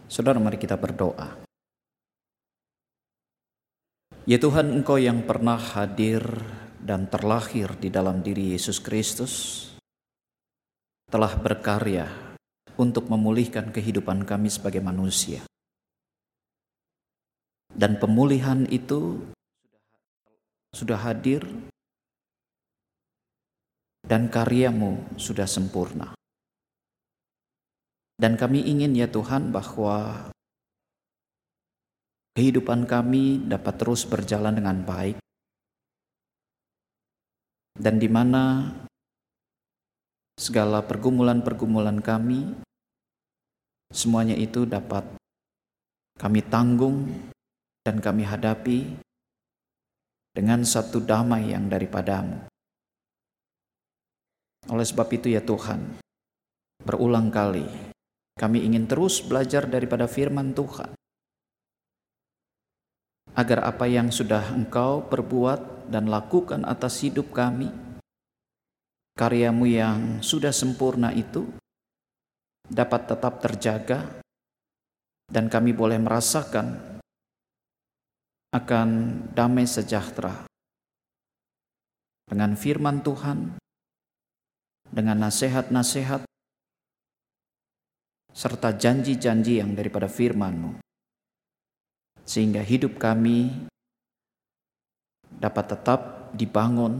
Saudara, mari kita berdoa. Ya Tuhan, Engkau yang pernah hadir dan terlahir di dalam diri Yesus Kristus, telah berkarya untuk memulihkan kehidupan kami sebagai manusia. Dan pemulihan itu sudah hadir dan karya-Mu sudah sempurna. Dan kami ingin ya Tuhan bahwa kehidupan kami dapat terus berjalan dengan baik, dan di mana segala pergumulan-pergumulan kami, semuanya itu dapat kami tanggung dan kami hadapi dengan satu damai yang daripada-Mu. Oleh sebab itu ya Tuhan, berulang kali kami ingin terus belajar daripada firman Tuhan, agar apa yang sudah Engkau perbuat dan lakukan atas hidup kami, karya-Mu yang sudah sempurna itu dapat tetap terjaga, dan kami boleh merasakan akan damai sejahtera dengan firman Tuhan, dengan nasihat-nasihat, serta janji-janji yang daripada firman-Mu, sehingga hidup kami dapat tetap dibangun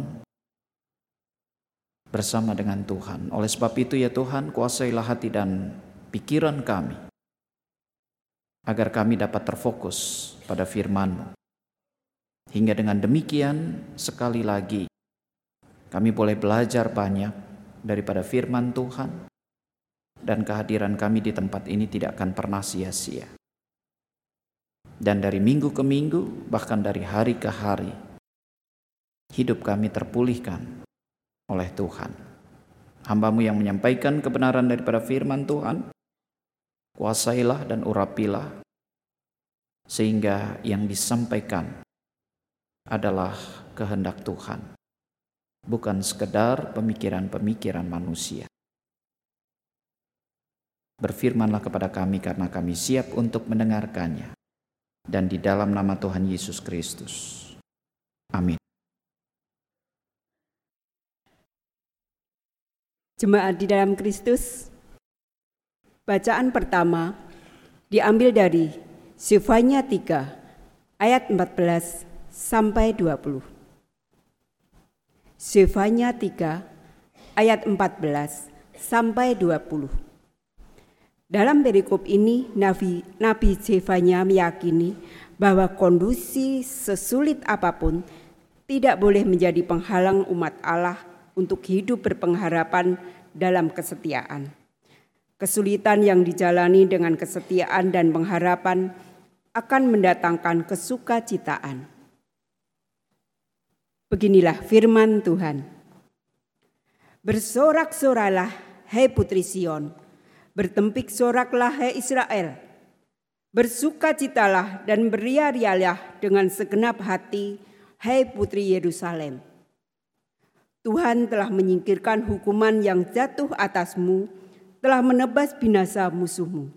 bersama dengan Tuhan. Oleh sebab itu ya Tuhan, kuasailah hati dan pikiran kami, agar kami dapat terfokus pada firman-Mu. Hingga dengan demikian, sekali lagi, kami boleh belajar banyak daripada firman Tuhan, dan kehadiran kami di tempat ini tidak akan pernah sia-sia. Dan dari minggu ke minggu, bahkan dari hari ke hari, hidup kami terpulihkan oleh Tuhan. Hamba-Mu yang menyampaikan kebenaran daripada firman Tuhan, kuasailah dan urapilah, sehingga yang disampaikan adalah kehendak Tuhan, bukan sekedar pemikiran-pemikiran manusia. Berfirmanlah kepada kami karena kami siap untuk mendengarkannya. Dan di dalam nama Tuhan Yesus Kristus. Amin. Jemaat di dalam Kristus, bacaan pertama diambil dari Zefanya 3 ayat 14 sampai 20. Zefanya 3 ayat 14 sampai 20. Dalam perikop ini, Nabi Zefanya meyakini bahwa kondisi sesulit apapun tidak boleh menjadi penghalang umat Allah untuk hidup berpengharapan dalam kesetiaan. Kesulitan yang dijalani dengan kesetiaan dan pengharapan akan mendatangkan kesukacitaan. Beginilah firman Tuhan. Bersorak-soralah, hai putri Sion. Bertempik soraklah, hai Israel. Bersukacitalah dan beria-rialah dengan segenap hati, hai putri Yerusalem. Tuhan telah menyingkirkan hukuman yang jatuh atasmu, telah menebas binasa musuhmu.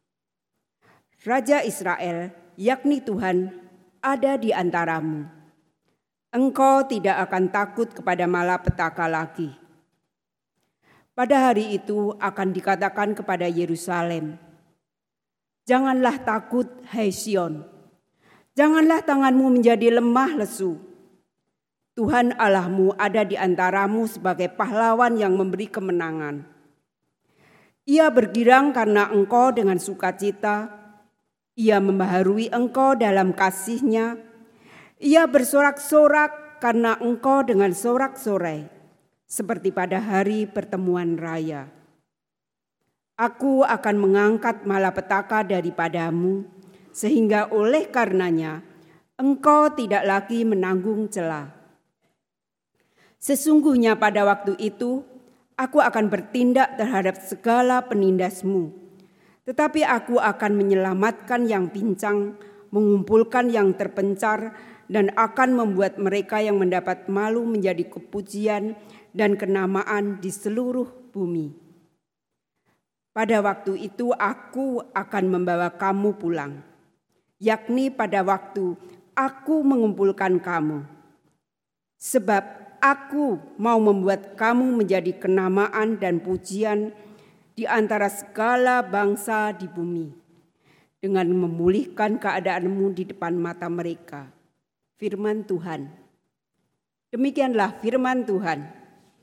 Raja Israel, yakni Tuhan, ada di antaramu. Engkau tidak akan takut kepada malapetaka lagi. Pada hari itu akan dikatakan kepada Yerusalem, janganlah takut, hai Sion. Janganlah tanganmu menjadi lemah lesu. Tuhan Allahmu ada di antaramu sebagai pahlawan yang memberi kemenangan. Ia bergirang karena engkau dengan sukacita. Ia membaharui engkau dalam kasih-Nya. Ia bersorak-sorak karena engkau dengan sorak-sorai. Seperti pada hari pertemuan raya. Aku akan mengangkat malapetaka daripadamu, sehingga oleh karenanya engkau tidak lagi menanggung cela. Sesungguhnya pada waktu itu aku akan bertindak terhadap segala penindasmu, tetapi aku akan menyelamatkan yang pincang, mengumpulkan yang terpencar, dan akan membuat mereka yang mendapat malu menjadi kepujian dan kenamaan di seluruh bumi. Pada waktu itu aku akan membawa kamu pulang, yakni pada waktu aku mengumpulkan kamu. Sebab aku mau membuat kamu menjadi kenamaan dan pujian di antara segala bangsa di bumi, dengan memulihkan keadaanmu di depan mata mereka. Firman Tuhan. Demikianlah firman Tuhan.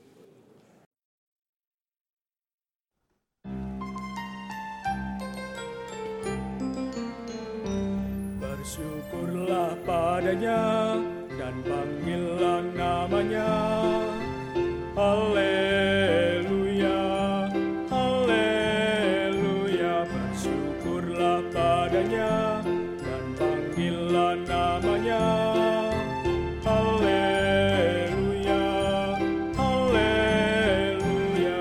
Bersyukurlah padanya dan panggillah namanya. Haleluya, haleluya. Bersyukurlah padanya dan panggillah namanya. Haleluya, haleluya.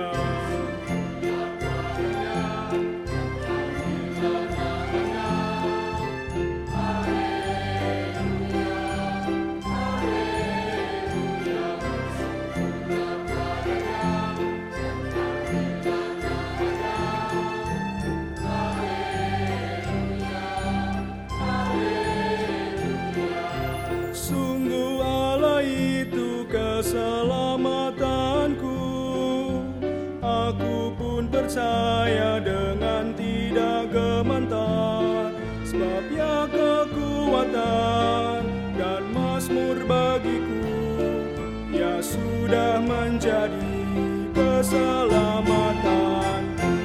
Sungguh Allah itu keselamatanku. Aku pun percaya dengan tidak gemetar, sebab Ia kekuatan dan mazmur bagiku. Ia sudah menjadi keselamatan.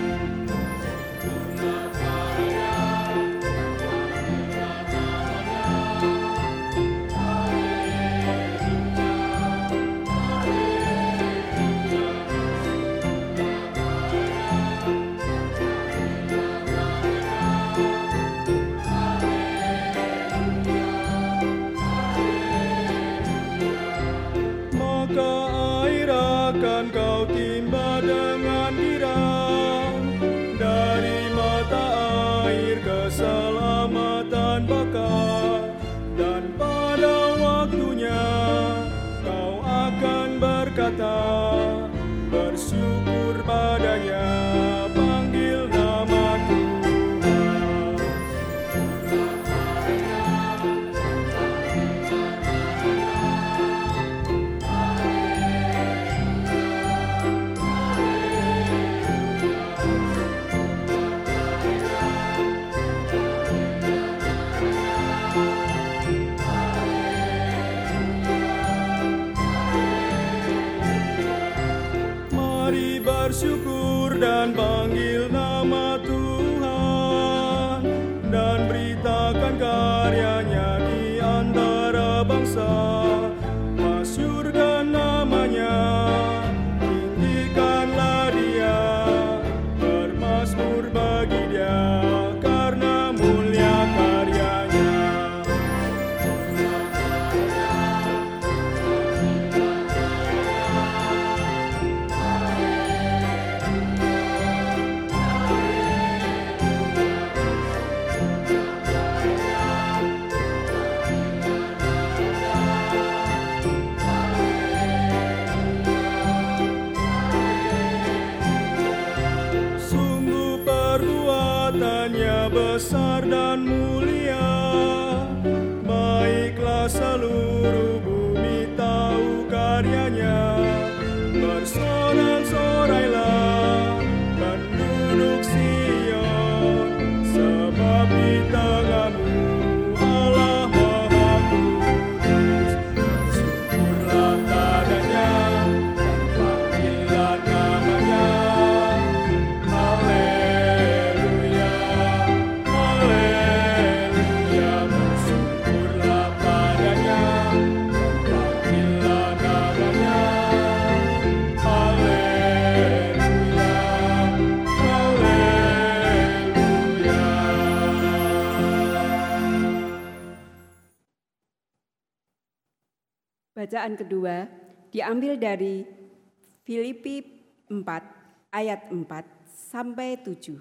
Maka air akan kau timba dengan dirang, dari mata air keselamatan bakal, dan pada waktunya kau akan berkata, bersyukur padanya, panggil nama Tuhan. Mari bersyukur dan panggil nama Tuhan, dan beritakan karyanya di antara bangsa. Masyurkan namanya, tinggikanlah Dia, bermazmur bagi Dia, karena mulia karyanya. Sungguh perbuatannya besar dan mulia, baiklah seluruh bumi tahu karyanya. Bersorak-sorailah penduduk Sion, sebab di tengahmu Allah Maha Kudus. Bersyukurlah padanya dan panggillah namanya. Haleluya, haleluya. Bersyukurlah padanya dan panggillah namanya. Haleluya, haleluya. Bacaan kedua diambil dari Filipi 4 ayat 4 sampai 7.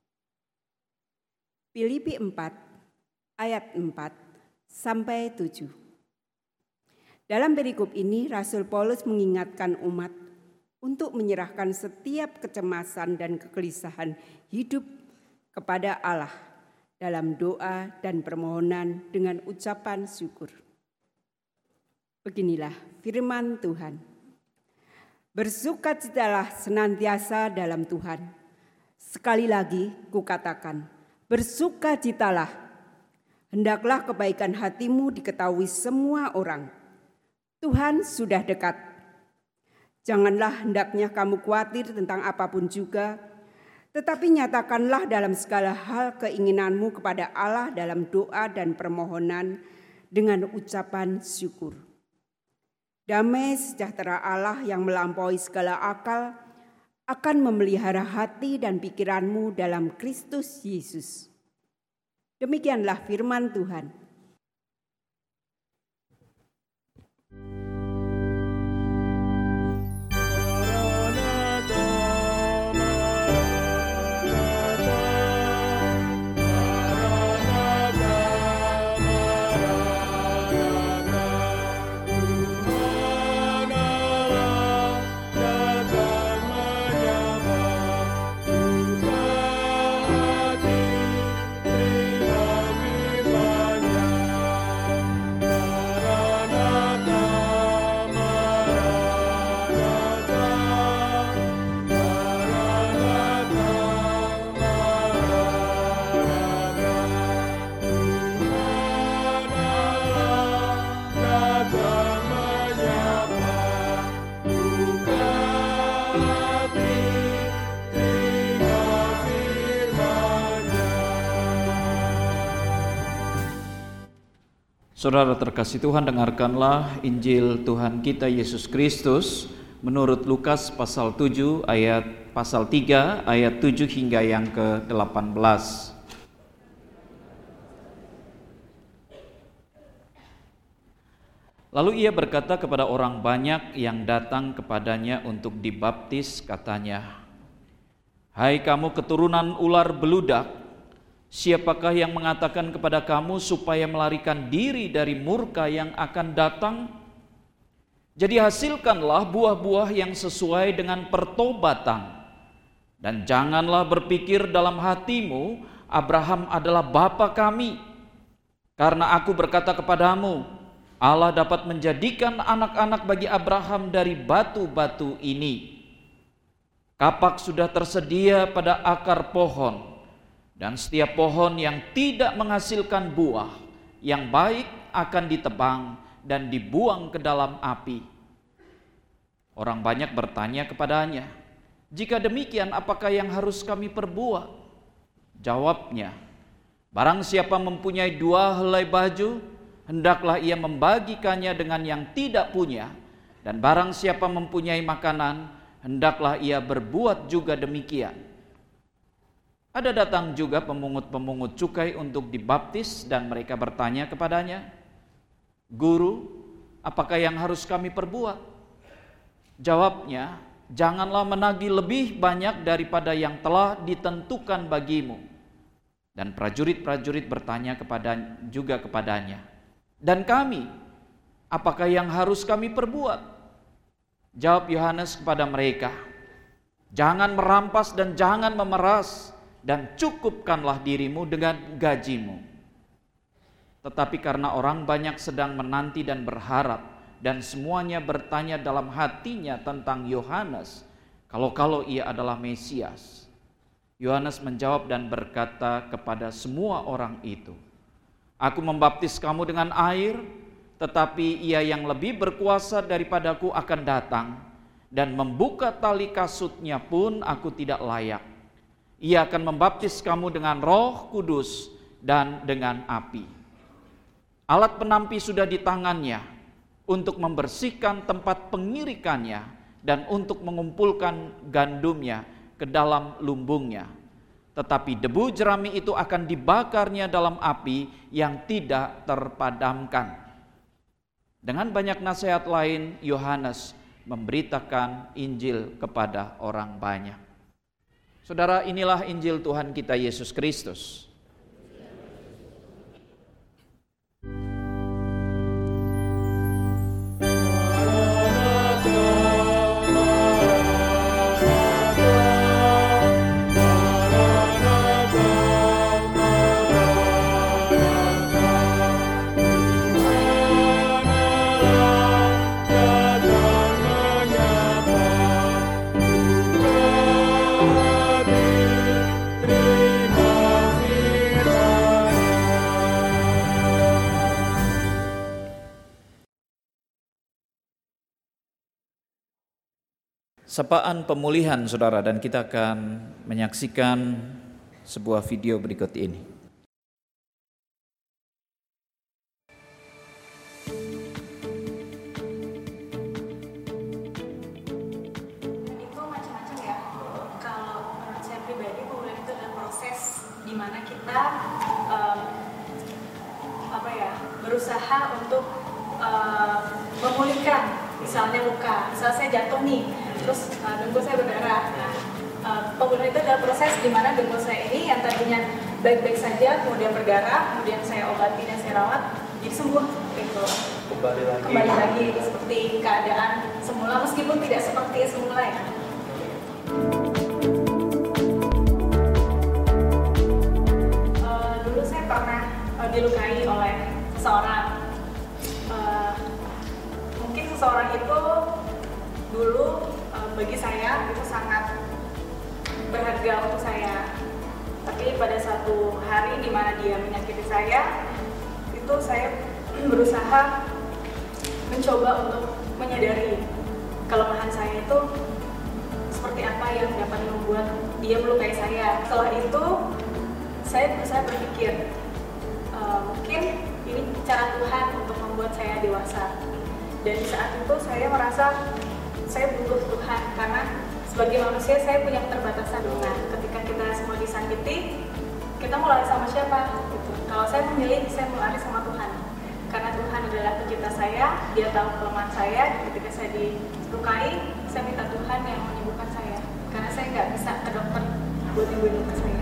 Filipi 4 ayat 4 sampai 7. Dalam perikop ini Rasul Paulus mengingatkan umat untuk menyerahkan setiap kecemasan dan kegelisahan hidup kepada Allah dalam doa dan permohonan dengan ucapan syukur. Beginilah firman Tuhan. Bersukacitalah senantiasa dalam Tuhan. Sekali lagi kukatakan, bersukacitalah. Hendaklah kebaikan hatimu diketahui semua orang. Tuhan sudah dekat. Janganlah hendaknya kamu khawatir tentang apapun juga, tetapi nyatakanlah dalam segala hal keinginanmu kepada Allah dalam doa dan permohonan dengan ucapan syukur. Damai sejahtera Allah yang melampaui segala akal akan memelihara hati dan pikiranmu dalam Kristus Yesus. Demikianlah firman Tuhan. Saudara terkasih Tuhan, dengarkanlah Injil Tuhan kita Yesus Kristus menurut Lukas pasal 3 ayat 7 hingga yang ke-18. Lalu ia berkata kepada orang banyak yang datang kepadanya untuk dibaptis, katanya, "Hai kamu keturunan ular beludak, siapakah yang mengatakan kepada kamu supaya melarikan diri dari murka yang akan datang? Jadi hasilkanlah buah-buah yang sesuai dengan pertobatan. Dan janganlah berpikir dalam hatimu, Abraham adalah bapa kami. Karena aku berkata kepadamu, Allah dapat menjadikan anak-anak bagi Abraham dari batu-batu ini. Kapak sudah tersedia pada akar pohon, dan setiap pohon yang tidak menghasilkan buah yang baik akan ditebang dan dibuang ke dalam api." Orang banyak bertanya kepadanya, "Jika demikian, apakah yang harus kami perbuat?" Jawabnya, "Barang siapa mempunyai 2 helai baju, hendaklah ia membagikannya dengan yang tidak punya, dan barang siapa mempunyai makanan, hendaklah ia berbuat juga demikian." Ada datang juga pemungut-pemungut cukai untuk dibaptis, dan mereka bertanya kepadanya, "Guru, apakah yang harus kami perbuat?" Jawabnya, "Janganlah menagih lebih banyak daripada yang telah ditentukan bagimu." Dan prajurit-prajurit bertanya juga kepadanya, "Dan kami, apakah yang harus kami perbuat?" Jawab Yohanes kepada mereka, "Jangan merampas dan jangan memeras, dan cukupkanlah dirimu dengan gajimu." Tetapi karena orang banyak sedang menanti dan berharap, dan semuanya bertanya dalam hatinya tentang Yohanes, kalau ia adalah Mesias, Yohanes menjawab dan berkata kepada semua orang itu, "Aku membaptis kamu dengan air, tetapi ia yang lebih berkuasa daripadaku akan datang, dan membuka tali kasutnya pun aku tidak layak. Ia akan membaptis kamu dengan Roh Kudus dan dengan api. Alat penampi sudah di tangannya untuk membersihkan tempat pengirikannya dan untuk mengumpulkan gandumnya ke dalam lumbungnya. Tetapi debu jerami itu akan dibakarnya dalam api yang tidak terpadamkan." Dengan banyak nasihat lain, Yohanes memberitakan Injil kepada orang banyak. Saudara, inilah Injil Tuhan kita Yesus Kristus. sapaan pemulihan saudara, dan kita akan menyaksikan sebuah video berikut ini. Itu macam-macam ya. Kalau menurut saya pribadi, pemulihan itu adalah proses di mana kita berusaha untuk memulihkan, misalnya luka, misalnya saya jatuh nih, terus dengkul saya berdarah. Pemulihan itu adalah proses di mana dengkul saya ini yang tadinya baik-baik saja, kemudian berdarah, kemudian saya obati dan saya rawat, jadi sembuh gitu. Kembali lagi seperti keadaan semula, meskipun tidak seperti semula ya. Dulu saya pernah dilukai oleh seseorang. Mungkin seseorang itu dulu bagi saya itu sangat berharga untuk saya. Tapi pada satu hari di mana dia menyakiti saya, itu saya berusaha mencoba untuk menyadari kelemahan saya itu seperti apa yang dapat membuat dia melukai saya. Setelah itu saya berusaha berpikir, mungkin ini cara Tuhan untuk membuat saya dewasa. Dan di saat itu saya merasa saya butuh Tuhan, karena sebagai manusia saya punya keterbatasan. Nah, ketika kita semua disakiti, kita mau lari sama siapa? Gitu. Kalau saya memilih, saya mau lari sama Tuhan, karena Tuhan adalah pencipta saya. Dia tahu kelemahan saya. Ketika saya dilukai, saya minta Tuhan yang menyembuhkan saya, karena saya nggak bisa ke dokter buat nyembuhin luka saya.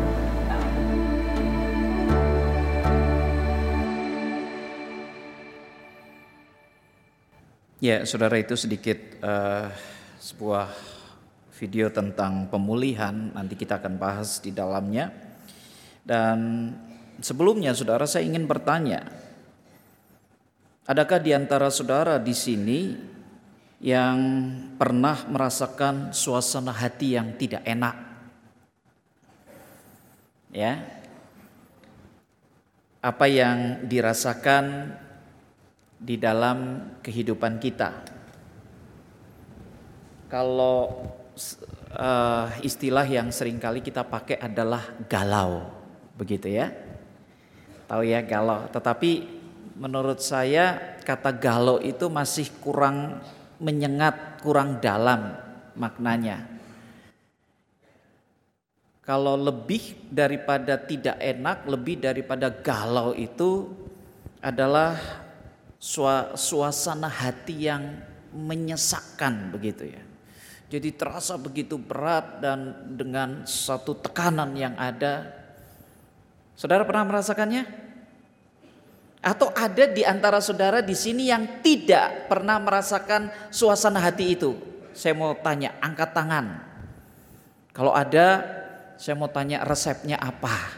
Ya, saudara, itu sedikit sebuah video tentang pemulihan. Nanti kita akan bahas di dalamnya. Dan sebelumnya, saudara, saya ingin bertanya, adakah di antara saudara di sini yang pernah merasakan suasana hati yang tidak enak? Ya, apa yang dirasakan di dalam kehidupan kita? Kalau istilah yang seringkali kita pakai adalah galau, begitu ya. Tahu ya, galau. Tetapi menurut saya kata galau itu masih kurang menyengat, kurang dalam maknanya. Kalau lebih daripada tidak enak, lebih daripada galau itu adalah suasana hati yang menyesakkan, begitu ya. Jadi terasa begitu berat dan dengan satu tekanan yang ada. Saudara pernah merasakannya? Atau ada di antara saudara di sini yang tidak pernah merasakan suasana hati itu? Saya mau tanya, angkat tangan. Kalau ada, saya mau tanya resepnya apa?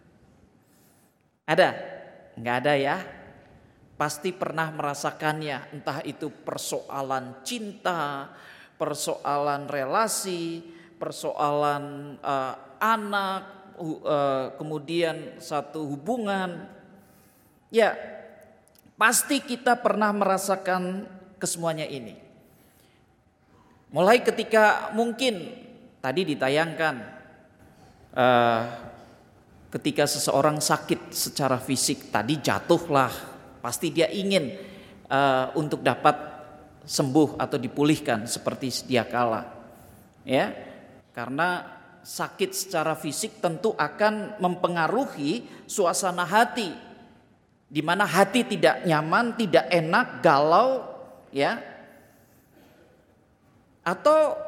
Ada? Enggak ada ya? Pasti pernah merasakannya, entah itu persoalan cinta, persoalan relasi, persoalan anak, kemudian satu hubungan. Ya, pasti kita pernah merasakan kesemuanya ini. Mulai ketika mungkin tadi ditayangkan ketika seseorang sakit secara fisik, tadi jatuhlah. Pasti dia ingin untuk dapat sembuh atau dipulihkan seperti sedia kala. Ya, karena sakit secara fisik tentu akan mempengaruhi suasana hati, di mana hati tidak nyaman, tidak enak, galau, ya. Atau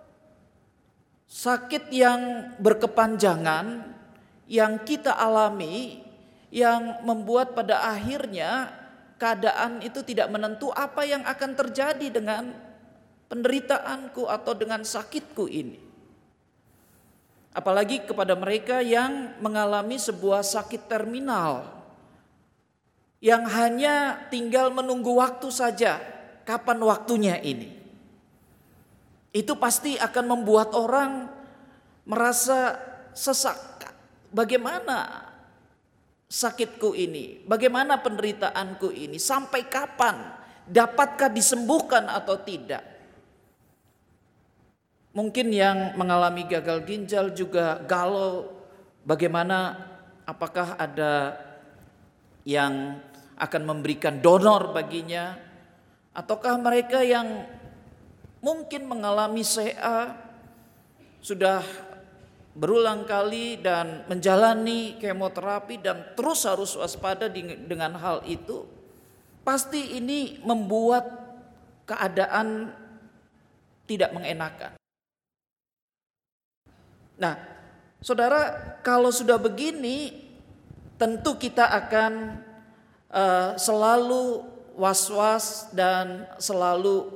sakit yang berkepanjangan yang kita alami, yang membuat pada akhirnya keadaan itu tidak menentu apa yang akan terjadi dengan penderitaanku atau dengan sakitku ini. Apalagi kepada mereka yang mengalami sebuah sakit terminal, yang hanya tinggal menunggu waktu saja, kapan waktunya ini. Itu pasti akan membuat orang merasa sesak. Bagaimana sakitku ini? Bagaimana penderitaanku ini? Sampai kapan? Dapatkah disembuhkan atau tidak? mungkin yang mengalami gagal ginjal juga galau bagaimana, apakah ada yang akan memberikan donor baginya, ataukah mereka yang mungkin mengalami CA sudah berulang kali dan menjalani kemoterapi dan terus harus waspada dengan hal itu. Pasti ini membuat keadaan tidak mengenakan. Nah, saudara, kalau sudah begini, tentu kita akan selalu was-was dan selalu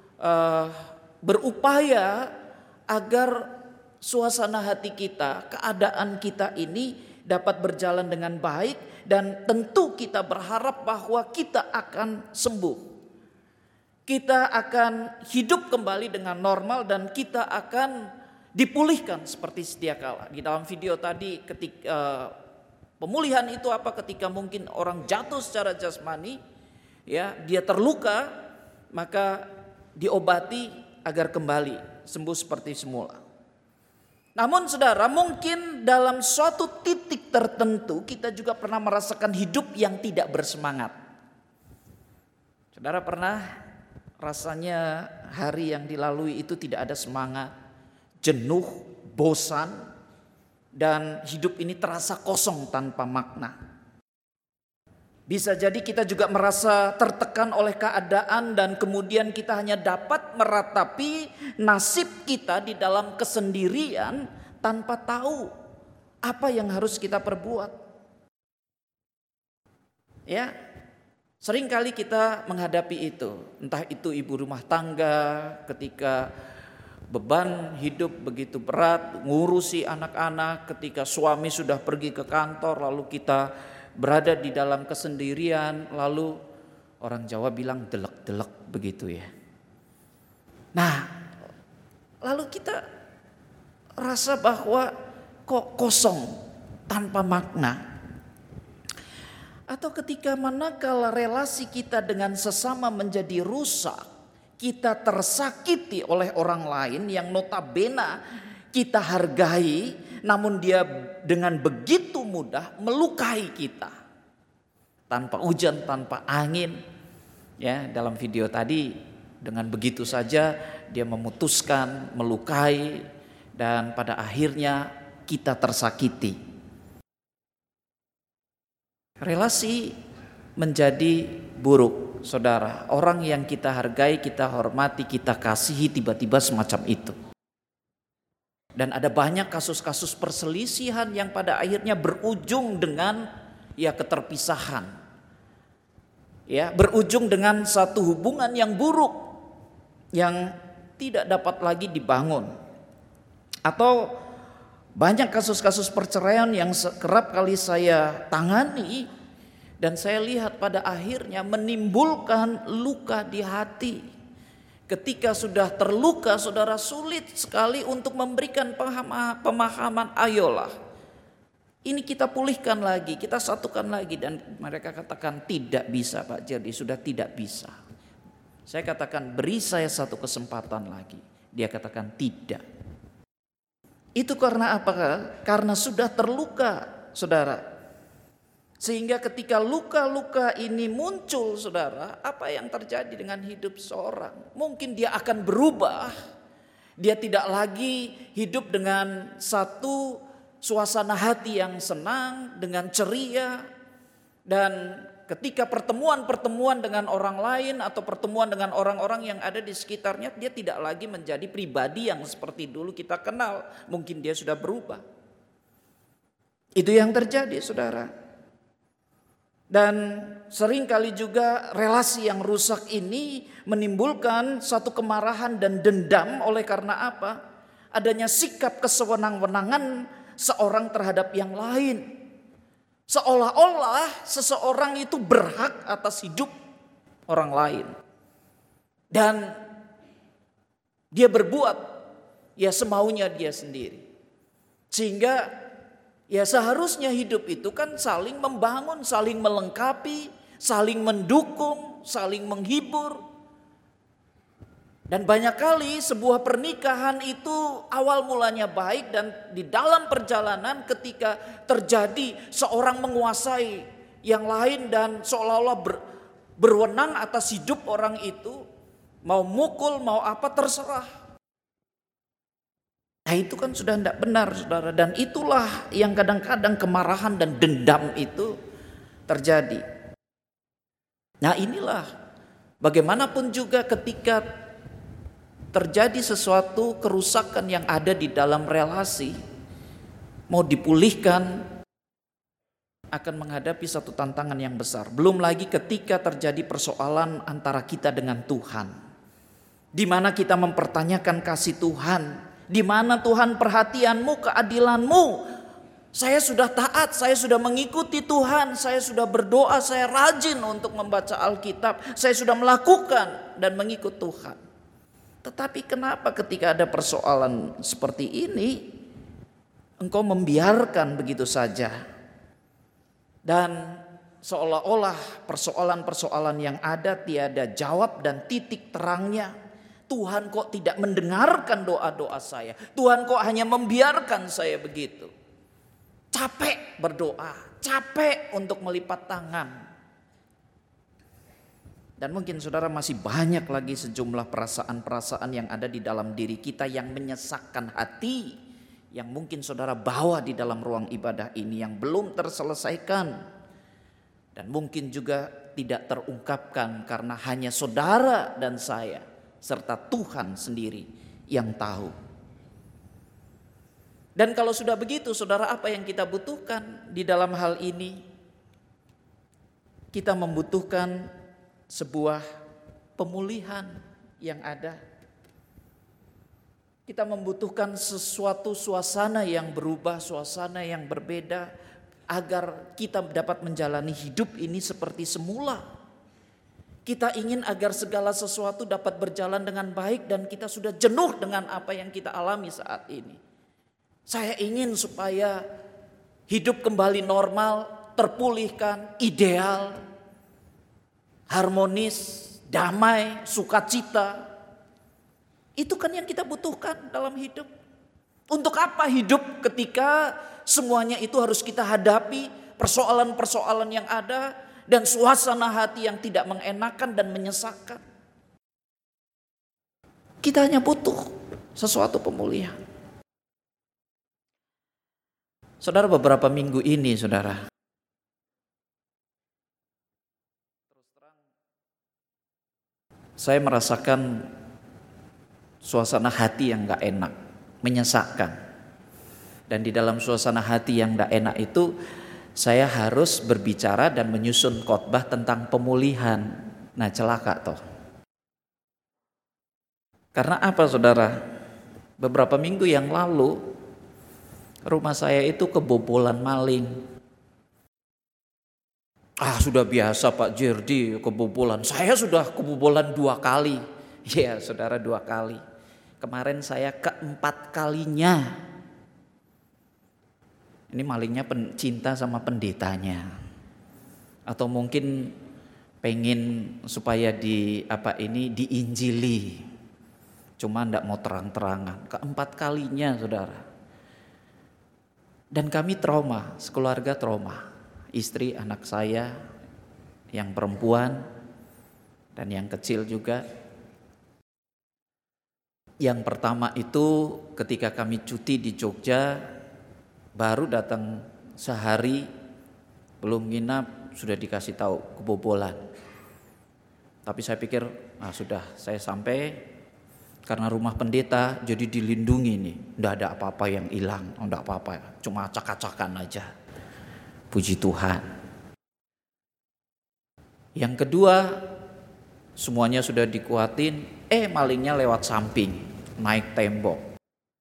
berupaya agar suasana hati kita, keadaan kita ini dapat berjalan dengan baik, dan tentu kita berharap bahwa kita akan sembuh. Kita akan hidup kembali dengan normal dan kita akan dipulihkan seperti sedia kala. Di dalam video tadi ketika pemulihan itu apa? Ketika mungkin orang jatuh secara jasmani, ya, dia terluka, maka diobati agar kembali sembuh seperti semula. Namun saudara, mungkin dalam suatu titik tertentu kita juga pernah merasakan hidup yang tidak bersemangat. Saudara pernah rasanya hari yang dilalui itu tidak ada semangat, jenuh, bosan, dan hidup ini terasa kosong tanpa makna. Bisa jadi kita juga merasa tertekan oleh keadaan dan kemudian kita hanya dapat meratapi nasib kita di dalam kesendirian tanpa tahu apa yang harus kita perbuat. Ya, seringkali kita menghadapi itu. Entah itu ibu rumah tangga ketika beban hidup begitu berat, ngurusi anak-anak, ketika suami sudah pergi ke kantor lalu kita berada di dalam kesendirian, lalu orang Jawa bilang delek-delek begitu ya. Nah, lalu kita rasa bahwa kok kosong, tanpa makna. Atau ketika manakala relasi kita dengan sesama menjadi rusak, kita tersakiti oleh orang lain yang notabene kita hargai, namun dia dengan begitu mudah melukai kita. Tanpa hujan, tanpa angin. Ya, dalam video tadi dengan begitu saja dia memutuskan, melukai, dan pada akhirnya kita tersakiti. Relasi menjadi buruk, saudara. Orang yang kita hargai, kita hormati, kita kasihi tiba-tiba semacam itu. Dan ada banyak kasus-kasus perselisihan yang pada akhirnya berujung dengan keterpisahan. Ya, berujung dengan satu hubungan yang buruk yang tidak dapat lagi dibangun. Atau banyak kasus-kasus perceraian yang kerap kali saya tangani dan saya lihat pada akhirnya menimbulkan luka di hati. Ketika sudah terluka, saudara, sulit sekali untuk memberikan pemahaman, ayolah ini kita pulihkan lagi, kita satukan lagi. Dan mereka katakan tidak bisa Pak Jerdi, sudah tidak bisa. Saya katakan beri saya satu kesempatan lagi. Dia katakan tidak. Itu karena apa? Karena sudah terluka, saudara. Sehingga ketika luka-luka ini muncul, saudara, apa yang terjadi dengan hidup seorang? Mungkin dia akan berubah. Dia tidak lagi hidup dengan satu suasana hati yang senang, dengan ceria. Dan ketika pertemuan-pertemuan dengan orang lain atau pertemuan dengan orang-orang yang ada di sekitarnya, dia tidak lagi menjadi pribadi yang seperti dulu kita kenal. Mungkin dia sudah berubah. Itu yang terjadi, saudara. Dan seringkali juga relasi yang rusak ini menimbulkan satu kemarahan dan dendam. Oleh karena apa? Adanya sikap kesewenang-wenangan seorang terhadap yang lain. Seolah-olah seseorang itu berhak atas hidup orang lain. Dan dia berbuat semaunya dia sendiri. Sehingga seharusnya hidup itu kan saling membangun, saling melengkapi, saling mendukung, saling menghibur. Dan banyak kali sebuah pernikahan itu awal mulanya baik, dan di dalam perjalanan ketika terjadi seorang menguasai yang lain dan seolah-olah berwenang atas hidup orang itu, mau mukul mau apa terserah. Nah itu kan sudah tidak benar, saudara. Dan itulah yang kadang-kadang kemarahan dan dendam itu terjadi. Nah inilah bagaimanapun juga ketika terjadi sesuatu kerusakan yang ada di dalam relasi, mau dipulihkan akan menghadapi satu tantangan yang besar. Belum lagi ketika terjadi persoalan antara kita dengan Tuhan, di mana kita mempertanyakan kasih Tuhan, di mana Tuhan perhatianmu, keadilanmu. Saya sudah taat, saya sudah mengikuti Tuhan, saya sudah berdoa, saya rajin untuk membaca Alkitab, saya sudah melakukan dan mengikut Tuhan. Tetapi kenapa ketika ada persoalan seperti ini, engkau membiarkan begitu saja? Dan seolah-olah persoalan-persoalan yang ada tiada jawab dan titik terangnya. Tuhan kok tidak mendengarkan doa-doa saya? Tuhan kok hanya membiarkan saya begitu? Capek berdoa, capek untuk melipat tangan. Dan mungkin saudara masih banyak lagi sejumlah perasaan-perasaan yang ada di dalam diri kita yang menyesakkan hati, yang mungkin saudara bawa di dalam ruang ibadah ini yang belum terselesaikan. Dan mungkin juga tidak terungkapkan karena hanya saudara dan saya serta Tuhan sendiri yang tahu. Dan kalau sudah begitu, saudara, apa yang kita butuhkan di dalam hal ini? Kita membutuhkan sebuah pemulihan yang ada. Kita membutuhkan sesuatu suasana yang berubah, suasana yang berbeda, agar kita dapat menjalani hidup ini seperti semula. Kita ingin agar segala sesuatu dapat berjalan dengan baik, dan kita sudah jenuh dengan apa yang kita alami saat ini. Saya ingin supaya hidup kembali normal, terpulihkan, ideal, harmonis, damai, sukacita. Itu kan yang kita butuhkan dalam hidup. Untuk apa hidup ketika semuanya itu harus kita hadapi, persoalan-persoalan yang ada, dan suasana hati yang tidak mengenakan dan menyesakkan. Kita hanya butuh sesuatu pemulihan. Saudara, beberapa minggu ini, saudara, saya merasakan suasana hati yang gak enak, menyesakkan. Dan di dalam suasana hati yang gak enak itu, saya harus berbicara dan menyusun khotbah tentang pemulihan. Nah, celaka toh. Karena apa, saudara? Beberapa minggu yang lalu, rumah saya itu kebobolan maling. Sudah biasa Pak Jerdi kebobolan. Saya sudah kebobolan 2 kali. Ya saudara, 2 kali. Kemarin saya keempat kalinya. Ini malingnya cinta sama pendetanya. Atau mungkin pengen supaya diinjili. Cuma enggak mau terang-terangan. Keempat kalinya, saudara. Dan kami trauma, sekeluarga trauma. Istri, anak saya yang perempuan dan yang kecil juga. Yang pertama itu ketika kami cuti di Jogja, baru datang sehari, belum nginap sudah dikasih tahu kebobolan. Tapi saya pikir sudah, saya sampai karena rumah pendeta jadi dilindungi nih, enggak ada apa-apa yang hilang, enggak apa-apa, cuma acak-acakan aja. Puji Tuhan. Yang kedua, semuanya sudah dikuatin, malingnya lewat samping, naik tembok.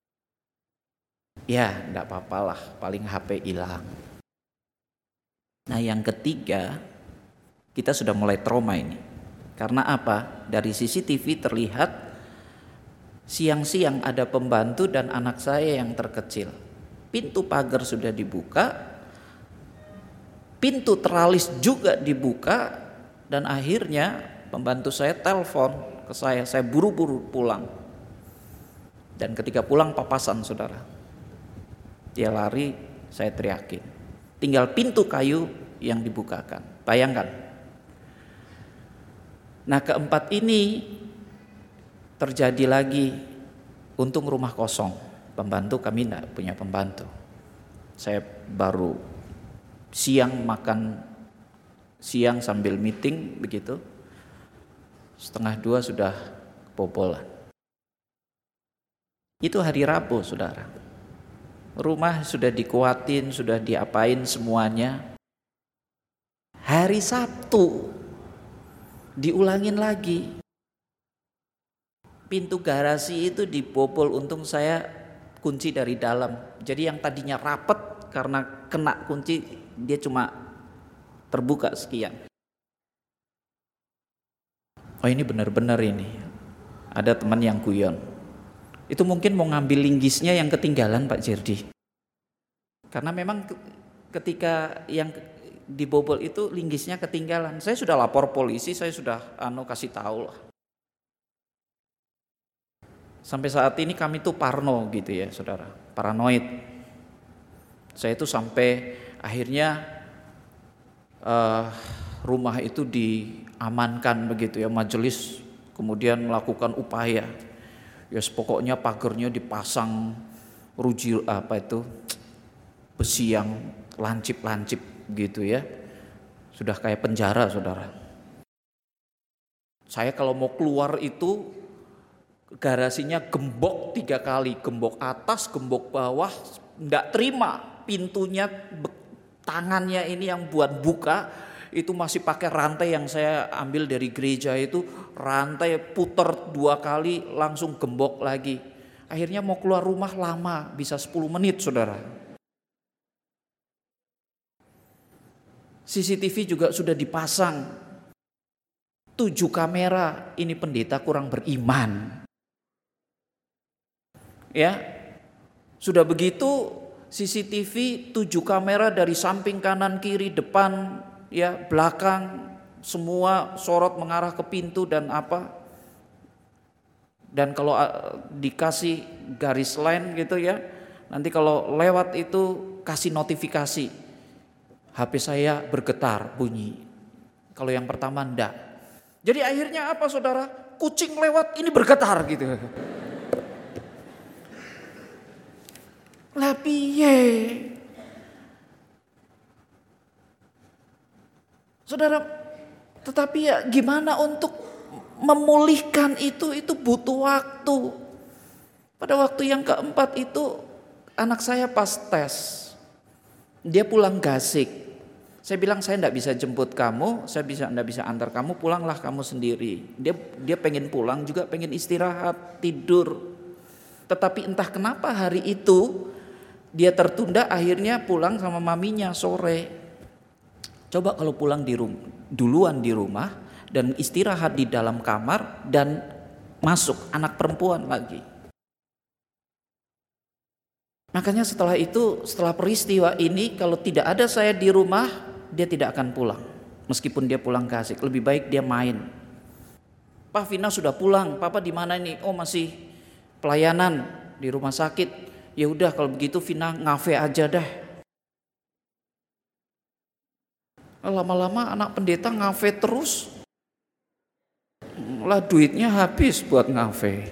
Ya, enggak apa-apalah, paling HP hilang. Nah, yang ketiga, kita sudah mulai trauma ini. Karena apa? Dari CCTV terlihat siang-siang ada pembantu dan anak saya yang terkecil. Pintu pagar sudah dibuka, pintu teralis juga dibuka, dan akhirnya pembantu saya telepon ke saya buru-buru pulang. Dan ketika pulang papasan saudara. Dia lari, saya teriakin. Tinggal pintu kayu yang dibukakan. Bayangkan. Nah, keempat ini terjadi lagi. Untung rumah kosong. Pembantu kami tidak punya pembantu. Saya baru siang makan siang sambil meeting begitu. 1:30 sudah kebobolan. Itu hari Rabu saudara. Rumah sudah dikuatin, sudah diapain semuanya. Hari Sabtu diulangin lagi. Pintu garasi itu dibobol, untung saya kunci dari dalam. Jadi yang tadinya rapet karena kena kunci, dia cuma terbuka sekian. Oh ini benar-benar ini. Ada teman yang guyon. Itu mungkin mau ngambil linggisnya yang ketinggalan Pak Jerdi. Karena memang ketika yang dibobol itu linggisnya ketinggalan. Saya sudah lapor polisi, saya sudah kasih tahu lah. Sampai saat ini kami tuh parno gitu ya saudara, paranoid. Saya itu sampai akhirnya rumah itu diamankan begitu ya, majelis kemudian melakukan upaya. Ya pokoknya pagarnya dipasang besi yang lancip-lancip gitu ya. Sudah kayak penjara saudara. Saya kalau mau keluar itu garasinya gembok 3 kali, gembok atas, gembok bawah, enggak terima pintunya, tangannya ini yang buat buka itu masih pakai rantai yang saya ambil dari gereja itu, rantai puter 2 kali langsung gembok lagi. Akhirnya mau keluar rumah lama, bisa 10 menit saudara. CCTV juga sudah dipasang, 7 kamera, ini pendeta kurang beriman. Ya, sudah begitu CCTV 7 kamera dari samping kanan kiri depan ya belakang semua sorot mengarah ke pintu dan apa. Dan kalau dikasih garis line gitu ya, nanti kalau lewat itu kasih notifikasi. HP saya bergetar bunyi. Kalau yang pertama enggak. Jadi akhirnya apa saudara? Kucing lewat ini bergetar gitu. Lah piye? Saudara, tetapi ya gimana untuk memulihkan itu butuh waktu. Pada waktu yang keempat itu anak saya pas tes. Dia pulang Gasik. Saya bilang saya enggak bisa jemput kamu, enggak bisa antar kamu, pulanglah kamu sendiri. Dia pengen pulang juga, pengen istirahat, tidur. Tetapi entah kenapa hari itu dia tertunda, akhirnya pulang sama maminya sore. Coba kalau pulang duluan di rumah dan istirahat di dalam kamar dan masuk anak perempuan lagi. Makanya setelah peristiwa ini, kalau tidak ada saya di rumah, dia tidak akan pulang. Meskipun dia pulang ke Asik, lebih baik dia main. Pak, Vina sudah pulang, Papa di mana ini? Oh masih pelayanan di rumah sakit. Ya udah kalau begitu Vina ngafe aja dah. Lama-lama anak pendeta ngafe terus. Lah duitnya habis buat ngafe.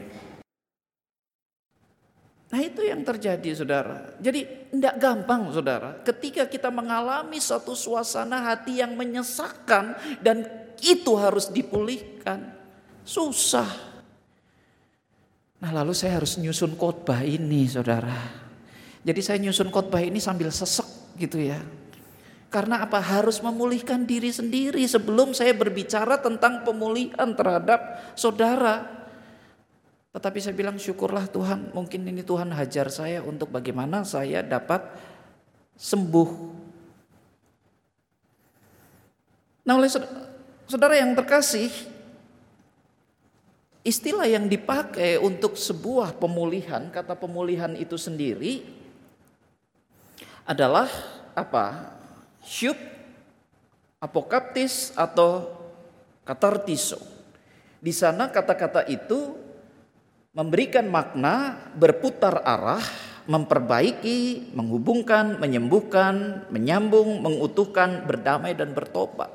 Nah itu yang terjadi saudara. Jadi tidak gampang saudara. Ketika kita mengalami satu suasana hati yang menyesakkan dan itu harus dipulihkan. Susah. Nah lalu saya harus nyusun khotbah ini saudara. Jadi saya nyusun khotbah ini sambil sesek gitu ya. Karena apa? Harus memulihkan diri sendiri sebelum saya berbicara tentang pemulihan terhadap saudara. Tetapi saya bilang syukurlah Tuhan, mungkin ini Tuhan hajar saya untuk bagaimana saya dapat sembuh. Nah oleh saudara yang terkasih, istilah yang dipakai untuk sebuah pemulihan, kata pemulihan itu sendiri adalah apa? Syub, apokaptis atau katartiso. Di sana kata-kata itu memberikan makna berputar arah, memperbaiki, menghubungkan, menyembuhkan, menyambung, mengutuhkan, berdamai dan bertobat.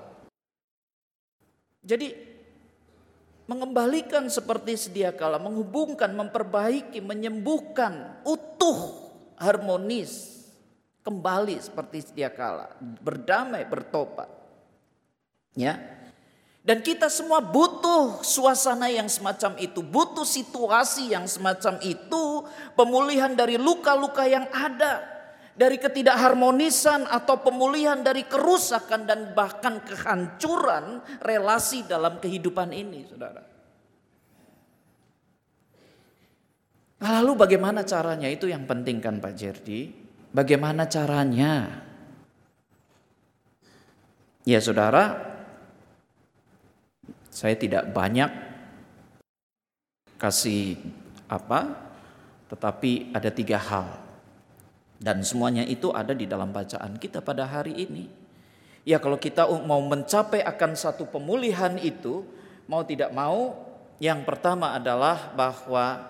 Jadi mengembalikan seperti sedia kala, menghubungkan, memperbaiki, menyembuhkan, utuh, harmonis, kembali seperti sedia kala, berdamai, bertobat. Ya. Dan kita semua butuh suasana yang semacam itu, butuh situasi yang semacam itu, pemulihan dari luka-luka yang ada, dari ketidakharmonisan atau pemulihan dari kerusakan dan bahkan kehancuran relasi dalam kehidupan ini, saudara. Lalu bagaimana caranya? Itu yang penting kan Pak Jerdi. Bagaimana caranya? Ya saudara, saya tidak banyak kasih tetapi ada 3 hal. Dan semuanya itu ada di dalam bacaan kita pada hari ini. Ya kalau kita mau mencapai akan satu pemulihan itu, mau tidak mau, yang pertama adalah bahwa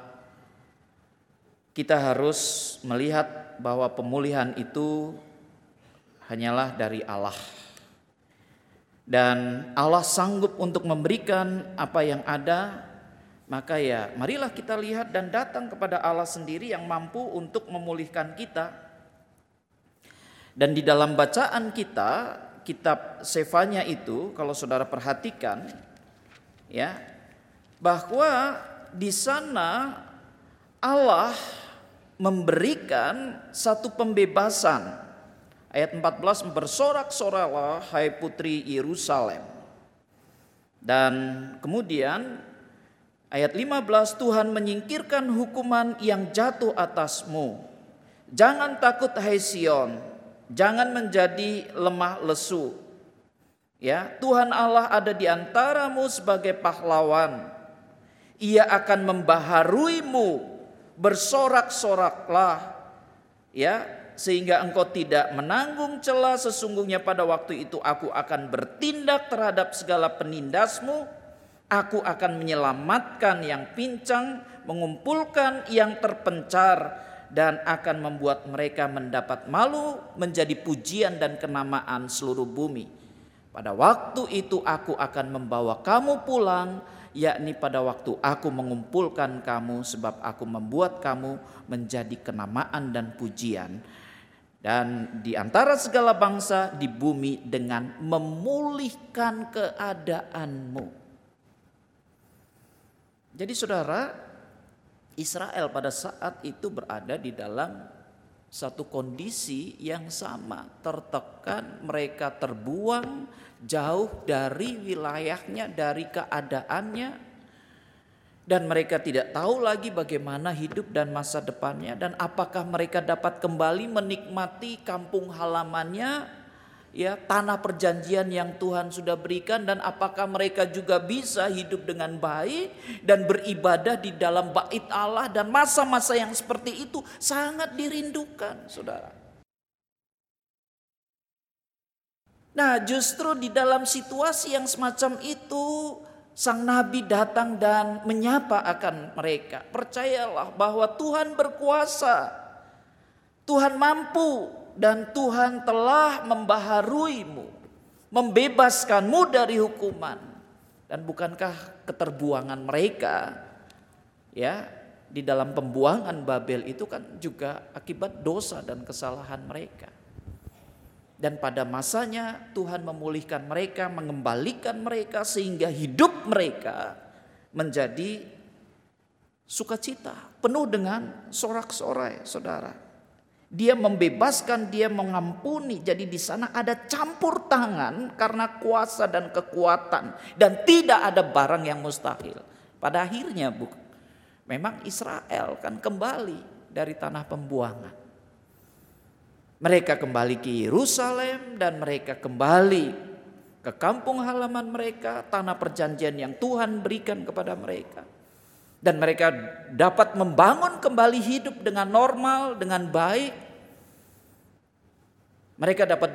kita harus melihat bahwa pemulihan itu hanyalah dari Allah. Dan Allah sanggup untuk memberikan apa yang ada, maka ya marilah kita lihat dan datang kepada Allah sendiri yang mampu untuk memulihkan kita. Dan di dalam bacaan kita, kitab Sefanya itu kalau saudara perhatikan ya, bahwa di sana Allah memberikan satu pembebasan. Ayat 14, bersorak-soraklah hai putri Yerusalem. Dan kemudian ayat 15, Tuhan menyingkirkan hukuman yang jatuh atasmu. Jangan takut hai Sion, jangan menjadi lemah lesu. Ya, Tuhan Allah ada di antaramu sebagai pahlawan. Ia akan membaharuimu, bersorak-soraklah. Ya, sehingga engkau tidak menanggung celah. Sesungguhnya pada waktu itu aku akan bertindak terhadap segala penindasmu. Aku akan menyelamatkan yang pincang, mengumpulkan yang terpencar, dan akan membuat mereka mendapat malu, menjadi pujian dan kenamaan seluruh bumi. Pada waktu itu aku akan membawa kamu pulang, yakni pada waktu aku mengumpulkan kamu, sebab aku membuat kamu menjadi kenamaan dan pujian. Dan di antara segala bangsa di bumi dengan memulihkan keadaanmu. Jadi saudara, Israel pada saat itu berada di dalam satu kondisi yang sama. Tertekan, mereka terbuang jauh dari wilayahnya, dari keadaannya. Dan mereka tidak tahu lagi bagaimana hidup dan masa depannya. Dan apakah mereka dapat kembali menikmati kampung halamannya, ya, tanah perjanjian yang Tuhan sudah berikan. Dan apakah mereka juga bisa hidup dengan baik dan beribadah di dalam bait Allah. Dan masa-masa yang seperti itu sangat dirindukan, saudara. Nah, justru di dalam situasi yang semacam itu, sang nabi datang dan menyapa akan mereka. Percayalah bahwa Tuhan berkuasa, Tuhan mampu, dan Tuhan telah membaharuimu, membebaskanmu dari hukuman. Dan bukankah keterbuangan mereka, ya, di dalam pembuangan Babel itu kan juga akibat dosa dan kesalahan mereka. Dan pada masanya Tuhan memulihkan mereka, mengembalikan mereka sehingga hidup mereka menjadi sukacita, penuh dengan sorak-sorai, saudara. Dia membebaskan, dia mengampuni. Jadi di sana ada campur tangan karena kuasa dan kekuatan, dan tidak ada barang yang mustahil. Pada akhirnya memang Israel kan kembali dari tanah pembuangan. Mereka kembali ke Yerusalem dan mereka kembali ke kampung halaman mereka, tanah perjanjian yang Tuhan berikan kepada mereka. Dan mereka dapat membangun kembali hidup dengan normal, dengan baik. Mereka dapat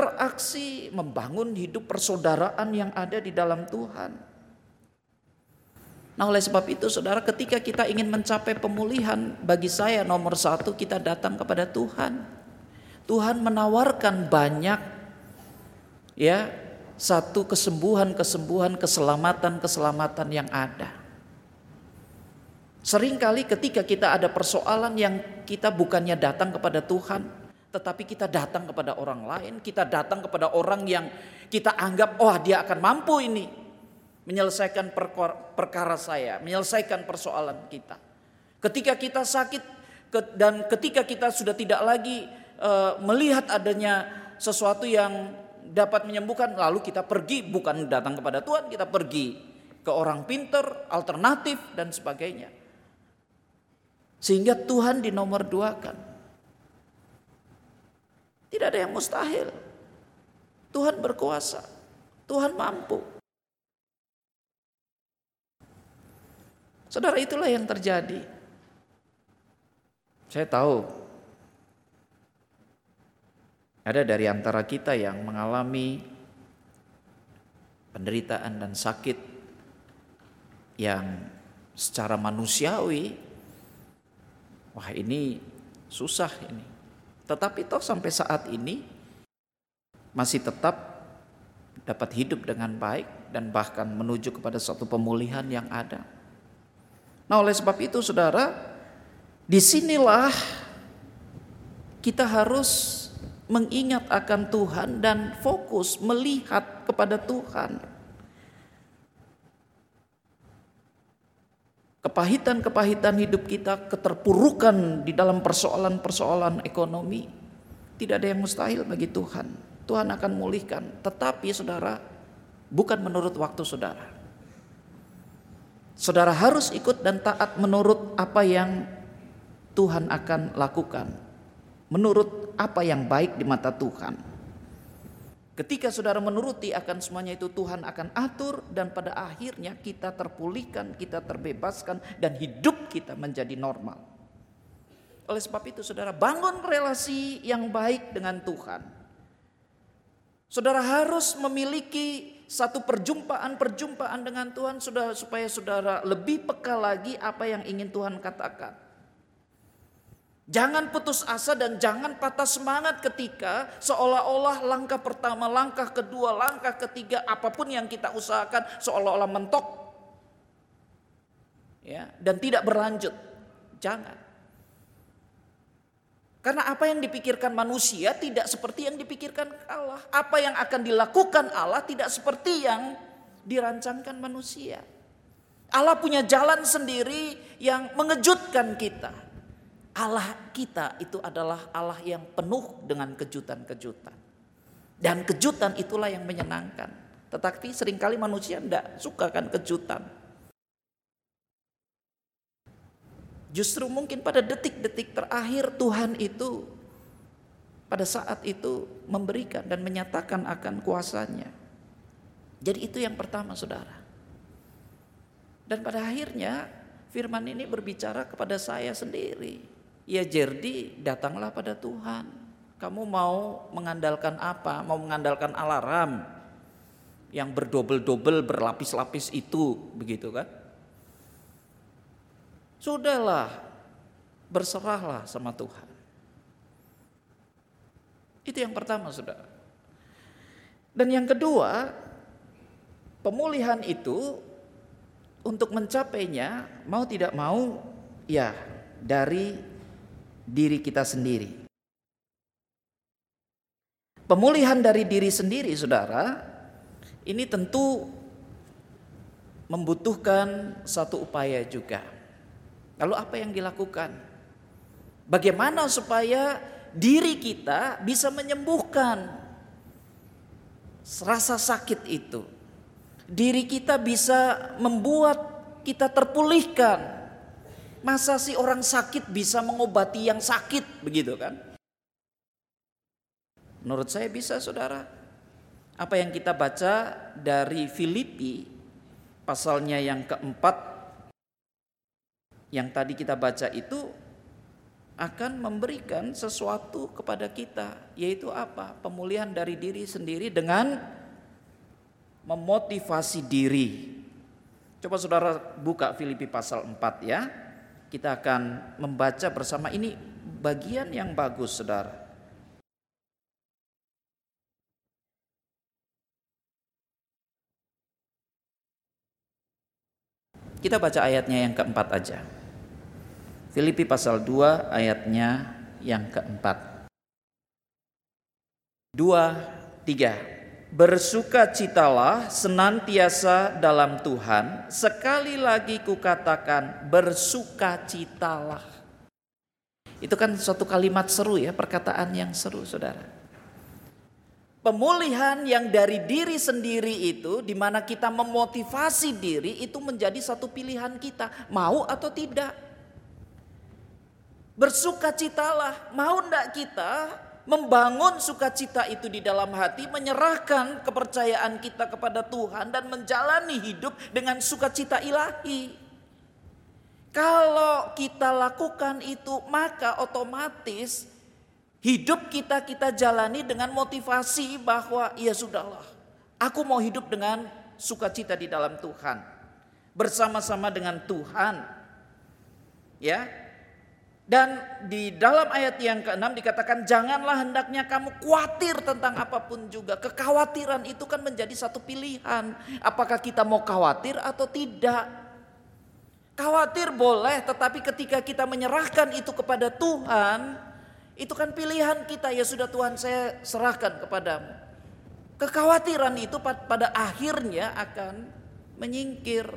berinteraksi, membangun hidup persaudaraan yang ada di dalam Tuhan. Nah, oleh sebab itu saudara, ketika kita ingin mencapai pemulihan, bagi saya nomor satu kita datang kepada Tuhan. Tuhan menawarkan banyak, ya, satu kesembuhan, keselamatan yang ada. Seringkali ketika kita ada persoalan yang kita bukannya datang kepada Tuhan, tetapi kita datang kepada orang lain, kita datang kepada orang yang kita anggap, oh dia akan mampu ini menyelesaikan perkara saya, menyelesaikan persoalan kita. Ketika kita sakit dan ketika kita sudah tidak lagi melihat adanya sesuatu yang dapat menyembuhkan, lalu kita pergi, bukan datang kepada Tuhan, kita pergi ke orang pintar, alternatif dan sebagainya. Sehingga Tuhan dinomor duakan. Tidak ada yang mustahil. Tuhan berkuasa, Tuhan mampu. Saudara, itulah yang terjadi. Saya tahu ada dari antara kita yang mengalami penderitaan dan sakit yang secara manusiawi, wah ini susah ini. Tetapi toh sampai saat ini masih tetap dapat hidup dengan baik dan bahkan menuju kepada suatu pemulihan yang ada. Nah, oleh sebab itu saudara, disinilah kita harus mengingat akan Tuhan dan fokus melihat kepada Tuhan. Kepahitan-kepahitan hidup kita, keterpurukan di dalam persoalan-persoalan ekonomi, tidak ada yang mustahil bagi Tuhan. Tuhan akan memulihkan, tetapi saudara, bukan menurut waktu saudara. Saudara harus ikut dan taat menurut apa yang Tuhan akan lakukan, menurut apa yang baik di mata Tuhan. Ketika saudara menuruti akan semuanya itu, Tuhan akan atur dan pada akhirnya kita terpulihkan, kita terbebaskan dan hidup kita menjadi normal. Oleh sebab itu saudara, bangun relasi yang baik dengan Tuhan. Saudara harus memiliki satu perjumpaan dengan Tuhan supaya saudara lebih peka lagi apa yang ingin Tuhan katakan. Jangan putus asa dan jangan patah semangat ketika seolah-olah langkah pertama, langkah kedua, langkah ketiga, apapun yang kita usahakan seolah-olah mentok, ya, dan tidak berlanjut. Jangan. Karena apa yang dipikirkan manusia tidak seperti yang dipikirkan Allah. Apa yang akan dilakukan Allah tidak seperti yang dirancangkan manusia. Allah punya jalan sendiri yang mengejutkan kita. Allah kita itu adalah Allah yang penuh dengan kejutan-kejutan. Dan kejutan itulah yang menyenangkan. Tetapi seringkali manusia tidak suka kan kejutan. Justru mungkin pada detik-detik terakhir Tuhan itu pada saat itu memberikan dan menyatakan akan kuasanya. Jadi itu yang pertama saudara. Dan pada akhirnya firman ini berbicara kepada saya sendiri. Ya Jerdi, datanglah pada Tuhan. Kamu mau mengandalkan apa? Mau mengandalkan alarm yang berdobel-dobel, berlapis-lapis itu, begitu kan? Sudahlah, berserahlah sama Tuhan. Itu yang pertama saudara. Dan yang kedua, pemulihan itu untuk mencapainya mau tidak mau ya dari diri kita sendiri. Pemulihan dari diri sendiri saudara, ini tentu membutuhkan satu upaya juga. Lalu apa yang dilakukan? Bagaimana supaya diri kita bisa menyembuhkan rasa sakit itu? Diri kita bisa membuat kita terpulihkan. Masa sih orang sakit bisa mengobati yang sakit, begitu kan? Menurut saya bisa saudara. Apa yang kita baca dari Filipi pasalnya yang keempat, yang tadi kita baca itu akan memberikan sesuatu kepada kita, yaitu apa? Pemulihan dari diri sendiri dengan memotivasi diri. Coba saudara buka Filipi pasal 4 ya. Kita akan membaca bersama, ini bagian yang bagus saudara. Kita baca ayatnya yang keempat aja. Filipi pasal 2 ayatnya yang keempat. 2, 3. Bersukacitalah senantiasa dalam Tuhan. Sekali lagi kukatakan, bersukacitalah. Itu kan suatu kalimat seru ya, perkataan yang seru saudara. Pemulihan yang dari diri sendiri itu, di mana kita memotivasi diri, itu menjadi satu pilihan kita, mau atau tidak. Bersukacitalah, mau enggak kita membangun sukacita itu di dalam hati, menyerahkan kepercayaan kita kepada Tuhan dan menjalani hidup dengan sukacita ilahi. Kalau kita lakukan itu, maka otomatis hidup kita jalani dengan motivasi bahwa ya sudahlah, aku mau hidup dengan sukacita di dalam Tuhan, bersama-sama dengan Tuhan. Ya. Dan di dalam ayat yang ke-6 dikatakan, janganlah hendaknya kamu khawatir tentang apapun juga. Kekhawatiran itu kan menjadi satu pilihan. Apakah kita mau khawatir atau tidak? Khawatir boleh, tetapi ketika kita menyerahkan itu kepada Tuhan, itu kan pilihan kita. Ya sudah Tuhan, saya serahkan kepadamu. Kekhawatiran itu pada akhirnya akan menyingkir.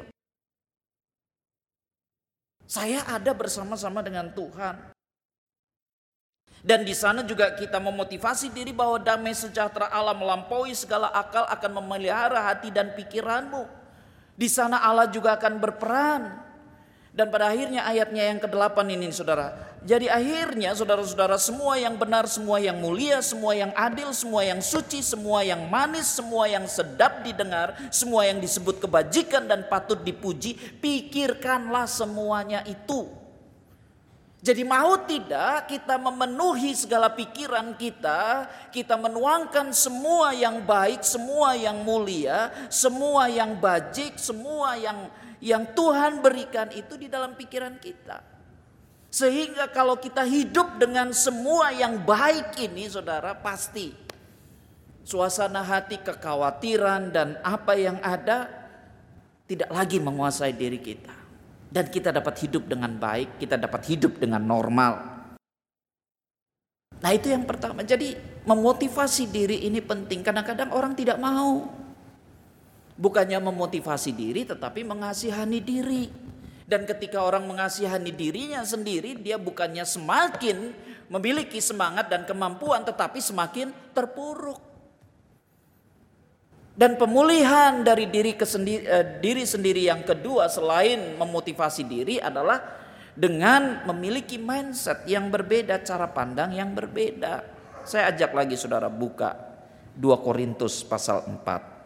Saya ada bersama-sama dengan Tuhan. Dan di sana juga kita memotivasi diri bahwa damai sejahtera Allah melampaui segala akal akan memelihara hati dan pikiranmu. Di sana Allah juga akan berperan. Dan pada akhirnya ayatnya yang ke-8 ini saudara. Jadi akhirnya saudara-saudara, semua yang benar, semua yang mulia, semua yang adil, semua yang suci, semua yang manis, semua yang sedap didengar, semua yang disebut kebajikan dan patut dipuji, pikirkanlah semuanya itu. Jadi mau tidak kita memenuhi segala pikiran kita menuangkan semua yang baik, semua yang mulia, semua yang bajik, semua yang Tuhan berikan itu di dalam pikiran kita. Sehingga kalau kita hidup dengan semua yang baik ini saudara, pasti suasana hati, kekhawatiran dan apa yang ada tidak lagi menguasai diri kita. Dan kita dapat hidup dengan baik, kita dapat hidup dengan normal. Nah itu yang pertama. Jadi memotivasi diri ini penting. Kadang-kadang orang tidak mau. Bukannya memotivasi diri tetapi mengasihani diri. Dan ketika orang mengasihani dirinya sendiri, dia bukannya semakin memiliki semangat dan kemampuan tetapi semakin terpuruk. Dan pemulihan dari diri sendiri yang kedua selain memotivasi diri adalah dengan memiliki mindset yang berbeda, cara pandang yang berbeda. Saya ajak lagi saudara buka 2 Korintus pasal 4.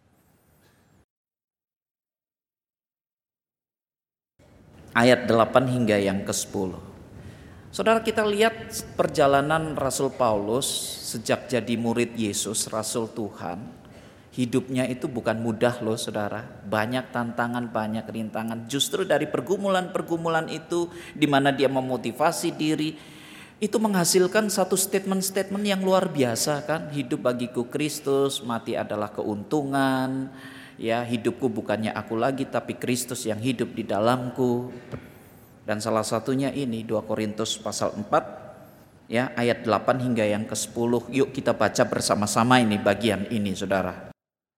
Ayat 8 hingga yang ke-10. Saudara, kita lihat perjalanan Rasul Paulus sejak jadi murid Yesus, Rasul Tuhan. Hidupnya itu bukan mudah loh saudara. Banyak tantangan, banyak rintangan. Justru dari pergumulan-pergumulan itu, di mana dia memotivasi diri, itu menghasilkan satu statement-statement yang luar biasa kan. Hidup bagiku Kristus, mati adalah keuntungan. Ya, hidupku bukannya aku lagi tapi Kristus yang hidup di dalamku. Dan salah satunya ini 2 Korintus pasal 4 ya, ayat 8 hingga yang ke-10. Yuk kita baca bersama-sama ini bagian ini saudara.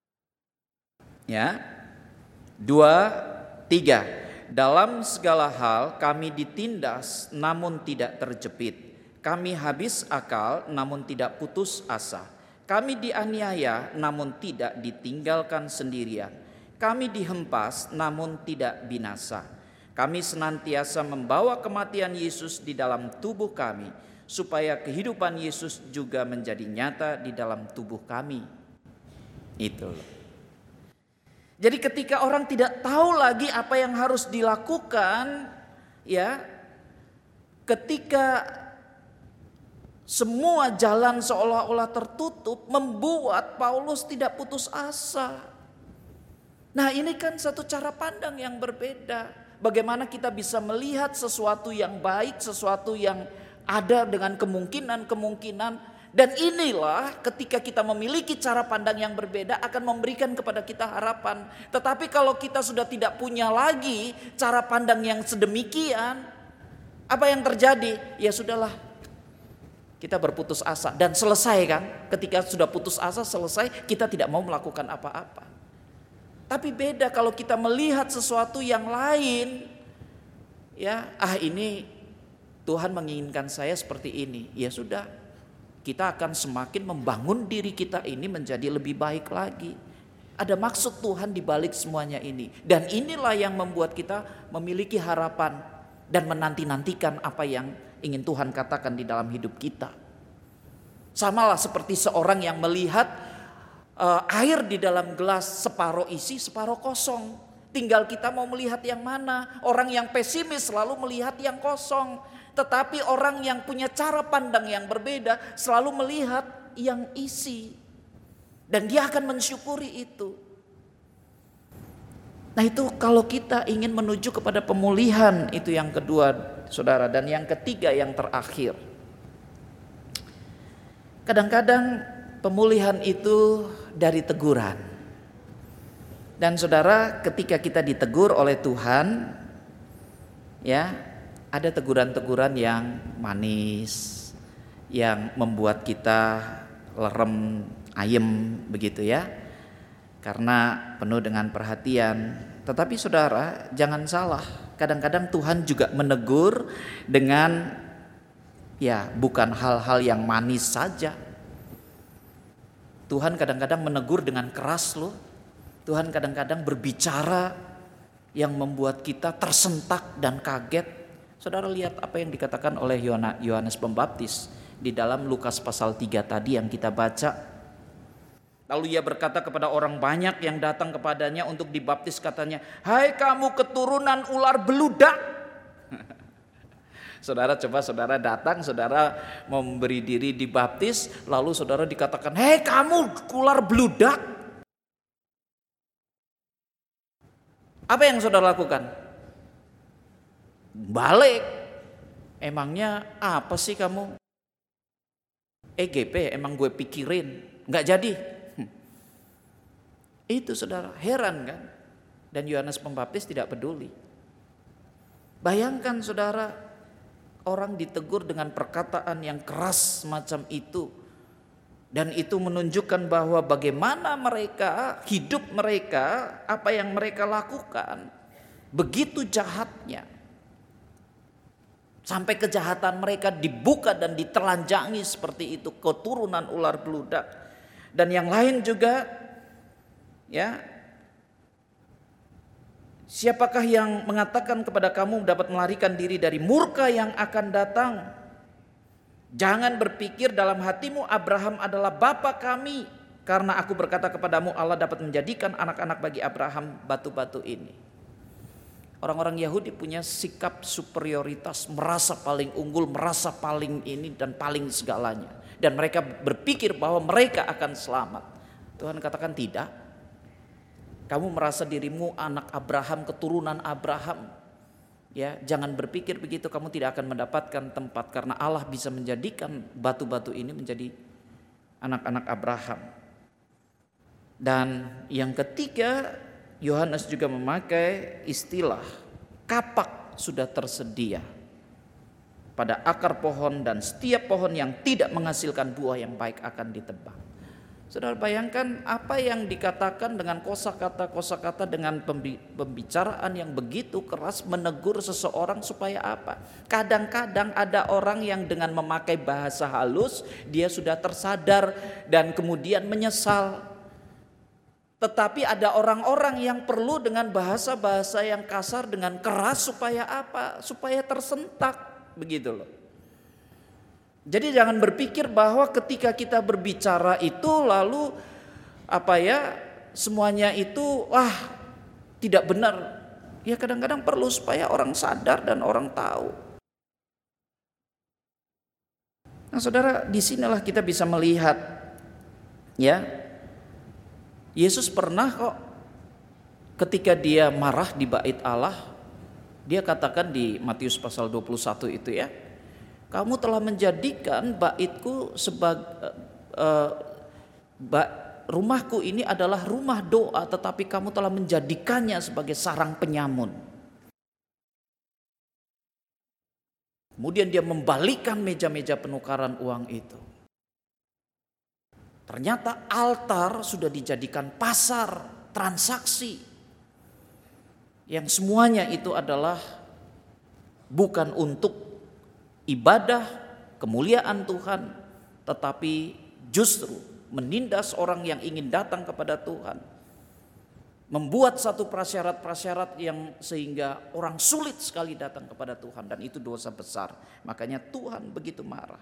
Ya. 2, 3. Dalam segala hal kami ditindas namun tidak terjepit. Kami habis akal namun tidak putus asa. Kami dianiaya namun tidak ditinggalkan sendirian. Kami dihempas namun tidak binasa. Kami senantiasa membawa kematian Yesus di dalam tubuh kami, supaya kehidupan Yesus juga menjadi nyata di dalam tubuh kami. Itu. Jadi ketika orang tidak tahu lagi apa yang harus dilakukan, ya, ketika semua jalan seolah-olah tertutup, membuat Paulus tidak putus asa. Nah, ini kan satu cara pandang yang berbeda. Bagaimana kita bisa melihat sesuatu yang baik, sesuatu yang ada dengan kemungkinan-kemungkinan. Dan inilah ketika kita memiliki cara pandang yang berbeda akan memberikan kepada kita harapan. Tetapi kalau kita sudah tidak punya lagi cara pandang yang sedemikian, apa yang terjadi? Ya sudahlah, kita berputus asa dan selesai kan. Ketika sudah putus asa selesai, kita tidak mau melakukan apa-apa. Tapi beda kalau kita melihat sesuatu yang lain, ya, ini Tuhan menginginkan saya seperti ini. Ya sudah, kita akan semakin membangun diri kita ini menjadi lebih baik lagi. Ada maksud Tuhan di balik semuanya ini. Dan inilah yang membuat kita memiliki harapan dan menanti-nantikan apa yang ingin Tuhan katakan di dalam hidup kita. Samalah seperti seorang yang melihat air di dalam gelas separuh isi, separuh kosong. Tinggal kita mau melihat yang mana. Orang yang pesimis selalu melihat yang kosong. Tetapi orang yang punya cara pandang yang berbeda selalu melihat yang isi. Dan dia akan mensyukuri itu. Nah, itu kalau kita ingin menuju kepada pemulihan, itu yang kedua, saudara. Dan yang ketiga, yang terakhir. Kadang-kadang pemulihan itu dari teguran. Dan saudara, ketika kita ditegur oleh Tuhan, ya, ada teguran-teguran yang manis, yang membuat kita lerem, ayem begitu ya. Karena penuh dengan perhatian. Tetapi saudara, jangan salah. Kadang-kadang Tuhan juga menegur dengan ya bukan hal-hal yang manis saja. Tuhan kadang-kadang menegur dengan keras loh. Tuhan kadang-kadang berbicara yang membuat kita tersentak dan kaget. Saudara lihat apa yang dikatakan oleh Yohanes Pembaptis di dalam Lukas pasal 3 tadi yang kita baca. Lalu ia berkata kepada orang banyak yang datang kepadanya untuk dibaptis, katanya, "Hai kamu keturunan ular beludak." Saudara, coba saudara datang, saudara memberi diri dibaptis, lalu saudara dikatakan, "Hei kamu ular beludak." Apa yang saudara lakukan? Balik. Emangnya apa sih kamu? EGP, emang gue pikirin. Gak jadi. Itu saudara, heran kan? Dan Yohanes Pembaptis tidak peduli. Bayangkan saudara, orang ditegur dengan perkataan yang keras semacam itu. Dan itu menunjukkan bahwa bagaimana mereka, hidup mereka, apa yang mereka lakukan, begitu jahatnya. Sampai kejahatan mereka dibuka dan ditelanjangi seperti itu, keturunan ular beludak. Dan yang lain juga, ya, siapakah yang mengatakan kepada kamu dapat melarikan diri dari murka yang akan datang? Jangan berpikir dalam hatimu Abraham adalah bapa kami, karena aku berkata kepadamu Allah dapat menjadikan anak-anak bagi Abraham batu-batu ini. Orang-orang Yahudi punya sikap superioritas, merasa paling unggul, merasa paling ini dan paling segalanya. Dan mereka berpikir bahwa mereka akan selamat. Tuhan katakan tidak. Kamu merasa dirimu anak Abraham, keturunan Abraham. Ya, jangan berpikir begitu, kamu tidak akan mendapatkan tempat. Karena Allah bisa menjadikan batu-batu ini menjadi anak-anak Abraham. Dan yang ketiga, Yohanes juga memakai istilah kapak sudah tersedia pada akar pohon dan setiap pohon yang tidak menghasilkan buah yang baik akan ditebang. Saudara bayangkan apa yang dikatakan dengan kosakata dengan pembicaraan yang begitu keras menegur seseorang supaya apa? Kadang-kadang ada orang yang dengan memakai bahasa halus dia sudah tersadar dan kemudian menyesal. Tetapi ada orang-orang yang perlu dengan bahasa-bahasa yang kasar, dengan keras supaya apa? Supaya tersentak, begitu loh. Jadi jangan berpikir bahwa ketika kita berbicara itu lalu semuanya itu tidak benar. Ya kadang-kadang perlu supaya orang sadar dan orang tahu. Nah, saudara, disinilah kita bisa melihat, ya. Yesus pernah kok ketika dia marah di bait Allah, dia katakan di Matius pasal 21 itu ya, kamu telah menjadikan baitku sebagai rumahku ini adalah rumah doa, tetapi kamu telah menjadikannya sebagai sarang penyamun. Kemudian dia membalikkan meja-meja penukaran uang itu. Ternyata altar sudah dijadikan pasar transaksi, yang semuanya itu adalah bukan untuk ibadah, kemuliaan Tuhan, tetapi justru menindas orang yang ingin datang kepada Tuhan. Membuat satu prasyarat-prasyarat yang sehingga orang sulit sekali datang kepada Tuhan, dan itu dosa besar. Makanya Tuhan begitu marah.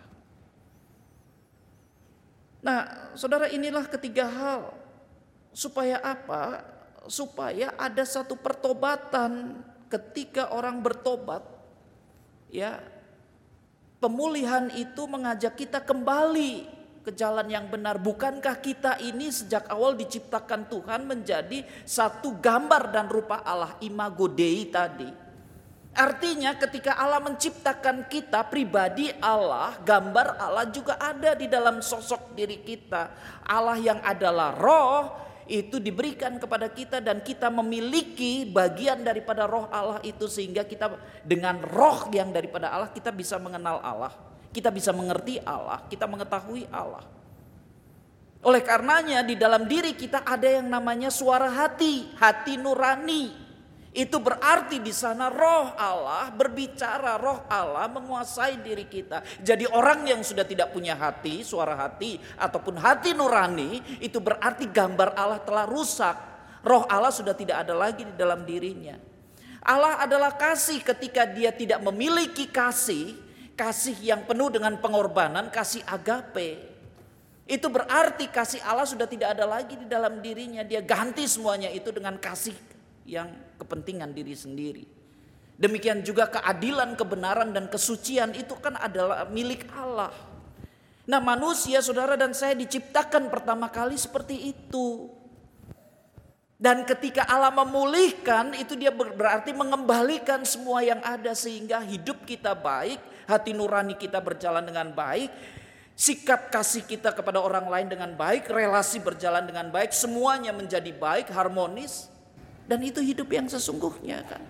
Nah, saudara, inilah ketiga hal. Supaya apa? Supaya ada satu pertobatan. Ketika orang bertobat, ya, pemulihan itu mengajak kita kembali ke jalan yang benar. Bukankah kita ini sejak awal diciptakan Tuhan menjadi satu gambar dan rupa Allah, imago Dei tadi. Artinya ketika Allah menciptakan kita, pribadi Allah, gambar Allah juga ada di dalam sosok diri kita. Allah yang adalah roh itu diberikan kepada kita, dan kita memiliki bagian daripada roh Allah itu, sehingga kita dengan roh yang daripada Allah kita bisa mengenal Allah, kita bisa mengerti Allah, kita mengetahui Allah. Oleh karenanya di dalam diri kita ada yang namanya suara hati, hati nurani. Itu berarti di sana roh Allah berbicara, roh Allah menguasai diri kita. Jadi orang yang sudah tidak punya hati, suara hati ataupun hati nurani, itu berarti gambar Allah telah rusak. Roh Allah sudah tidak ada lagi di dalam dirinya. Allah adalah kasih. Ketika dia tidak memiliki kasih yang penuh dengan pengorbanan, kasih agape, itu berarti kasih Allah sudah tidak ada lagi di dalam dirinya. Dia ganti semuanya itu dengan kasih yang kepentingan diri sendiri. Demikian juga keadilan, kebenaran, dan kesucian itu kan adalah milik Allah. Nah, manusia, saudara dan saya, diciptakan pertama kali seperti itu. Dan ketika Allah memulihkan, itu dia berarti mengembalikan semua yang ada, sehingga hidup kita baik, hati nurani kita berjalan dengan baik, sikap kasih kita kepada orang lain dengan baik, relasi berjalan dengan baik, semuanya menjadi baik, harmonis. Dan itu hidup yang sesungguhnya kan.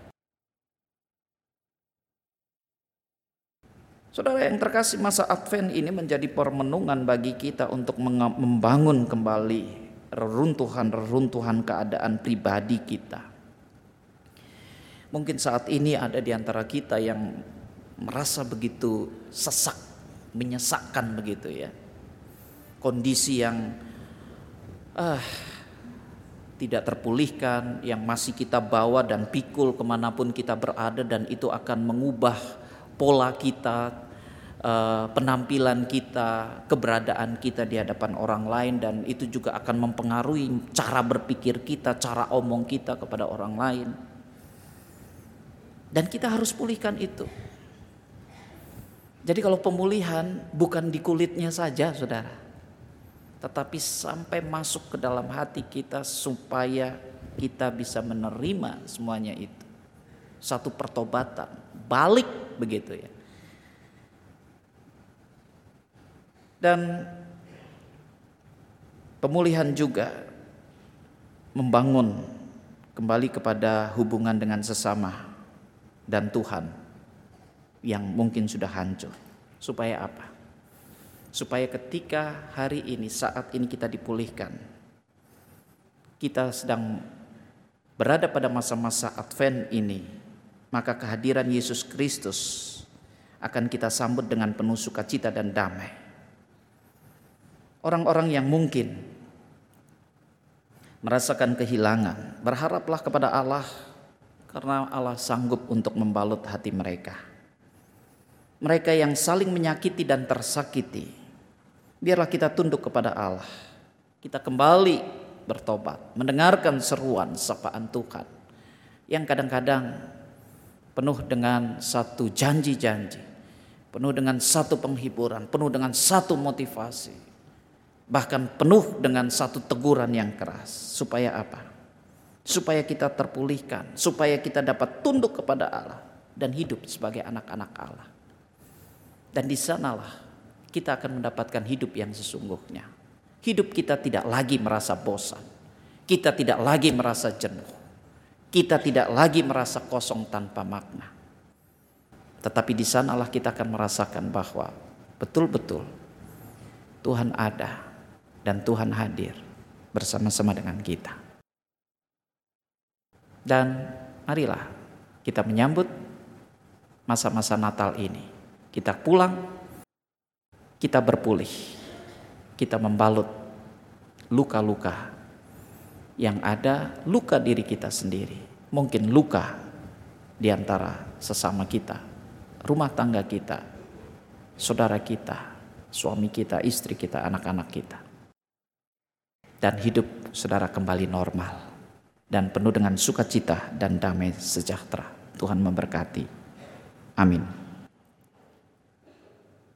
Saudara yang terkasih, masa Advent ini menjadi permenungan bagi kita untuk membangun kembali reruntuhan keadaan pribadi kita. Mungkin saat ini ada di antara kita yang merasa begitu sesak, menyesakkan begitu ya. Kondisi yang tidak terpulihkan, yang masih kita bawa dan pikul kemanapun kita berada, dan itu akan mengubah pola kita, penampilan kita, keberadaan kita di hadapan orang lain, dan itu juga akan mempengaruhi cara berpikir kita, cara omong kita kepada orang lain. Dan kita harus pulihkan itu. Jadi kalau pemulihan bukan di kulitnya saja, saudara, tetapi sampai masuk ke dalam hati kita supaya kita bisa menerima semuanya itu. Satu pertobatan, balik begitu ya. Dan pemulihan juga membangun kembali kepada hubungan dengan sesama dan Tuhan yang mungkin sudah hancur. Supaya apa? Supaya ketika hari ini, saat ini kita dipulihkan, kita sedang berada pada masa-masa Advent ini, maka kehadiran Yesus Kristus akan kita sambut dengan penuh sukacita dan damai. Orang-orang yang mungkin merasakan kehilangan, berharaplah kepada Allah, karena Allah sanggup untuk membalut hati mereka. Mereka yang saling menyakiti dan tersakiti, biarlah kita tunduk kepada Allah. Kita kembali bertobat, mendengarkan seruan sapaan Tuhan yang kadang-kadang penuh dengan satu janji-janji, penuh dengan satu penghiburan, penuh dengan satu motivasi, bahkan penuh dengan satu teguran yang keras. Supaya apa? supaya kita terpulihkan, supaya kita dapat tunduk kepada Allah dan hidup sebagai anak-anak Allah. Dan di sanalah kita akan mendapatkan hidup yang sesungguhnya. Hidup kita tidak lagi merasa bosan, kita tidak lagi merasa jenuh, kita tidak lagi merasa kosong tanpa makna. Tetapi di sanalah kita akan merasakan bahwa betul-betul Tuhan ada dan Tuhan hadir bersama-sama dengan kita. Dan marilah kita menyambut masa-masa Natal ini. Kita pulang, kita berpulih, kita membalut luka-luka yang ada, luka diri kita sendiri. Mungkin luka di antara sesama kita, rumah tangga kita, saudara kita, suami kita, istri kita, anak-anak kita. Dan hidup saudara kembali normal dan penuh dengan sukacita dan damai sejahtera. Tuhan memberkati. Amin.